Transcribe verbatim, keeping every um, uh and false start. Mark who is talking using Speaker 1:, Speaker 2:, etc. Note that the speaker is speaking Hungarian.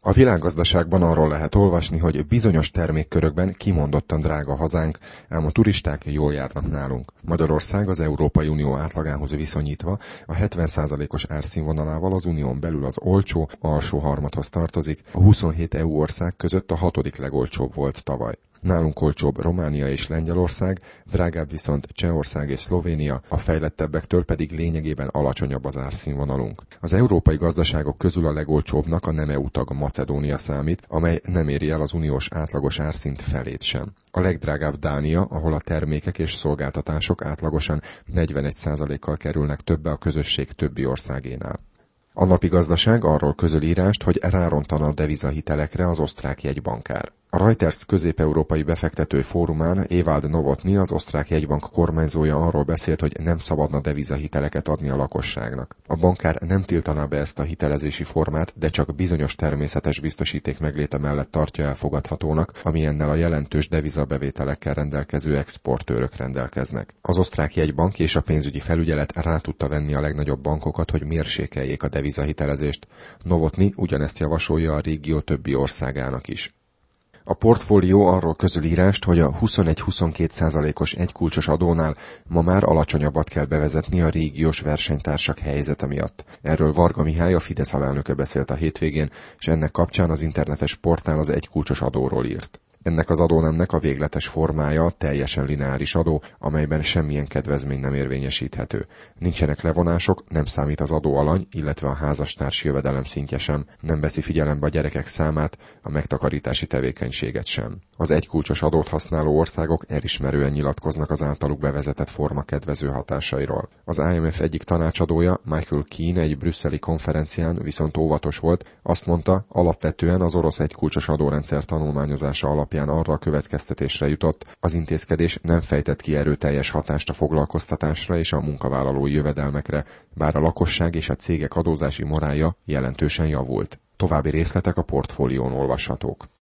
Speaker 1: A világgazdaságban arról lehet olvasni, hogy bizonyos termékkörökben kimondottan drága hazánk, ám a turisták jól járnak nálunk. Magyarország az Európai Unió átlagához viszonyítva a hetven százalékos árszínvonalával az unión belül az olcsó, alsó harmadhoz tartozik, a huszonhét é u ország között a hatodik legolcsóbb volt tavaly. Nálunk olcsóbb Románia és Lengyelország, drágább viszont Csehország és Szlovénia, a fejlettebbektől pedig lényegében alacsonyabb az árszínvonalunk. Az európai gazdaságok közül a legolcsóbbnak a nem é u tag Macedónia számít, amely nem éri el az uniós átlagos árszint felét sem. A legdrágább Dánia, ahol a termékek és szolgáltatások átlagosan negyvenegy százalékkal kerülnek többe a közösség többi országénál. A Napi Gazdaság arról közöl írást, hogy rárontana a devizahitelekre az osztrák jegybankár. A Reuters közép-európai befektető fórumán Ewald Novotny, az osztrák jegybank kormányzója arról beszélt, hogy nem szabadna devizahiteleket adni a lakosságnak. A bankár nem tiltaná be ezt a hitelezési formát, de csak bizonyos természetes biztosíték megléte mellett tartja elfogadhatónak, amilyennel a jelentős devizabevételekkel rendelkező exportőrök rendelkeznek. Az osztrák jegybank és a pénzügyi felügyelet rá tudta venni a legnagyobb bankokat, hogy mérsékeljék a devizahitelezést. Novotny ugyanezt javasolja a régió többi országának is. A portfólió arról közöl írást, hogy a huszonegy-huszonkettő százalékos egykulcsos adónál ma már alacsonyabbat kell bevezetni a régiós versenytársak helyzete miatt. Erről Varga Mihály, a Fidesz alelnöke beszélt a hétvégén, és ennek kapcsán az internetes portál az egykulcsos adóról írt. Ennek az adónemnek a végletes formája teljesen lineáris adó, amelyben semmilyen kedvezmény nem érvényesíthető. Nincsenek levonások, nem számít az adóalany, illetve a házastárs jövedelem szintje sem, nem veszi figyelembe a gyerekek számát, a megtakarítási tevékenységet sem. Az egykulcsos adót használó országok elismerően nyilatkoznak az általuk bevezetett forma kedvező hatásairól. Az I M F egyik tanácsadója, Michael Keane, egy brüsszeli konferencián viszont óvatos volt, azt mondta, alapvetően az orosz egykulcsos adórendszer tanulmányozása alapján arra a következtetésre jutott, az intézkedés nem fejtett ki erőteljes hatást a foglalkoztatásra és a munkavállalói jövedelmekre, bár a lakosság és a cégek adózási morálja jelentősen javult. További részletek a portfólión olvashatók.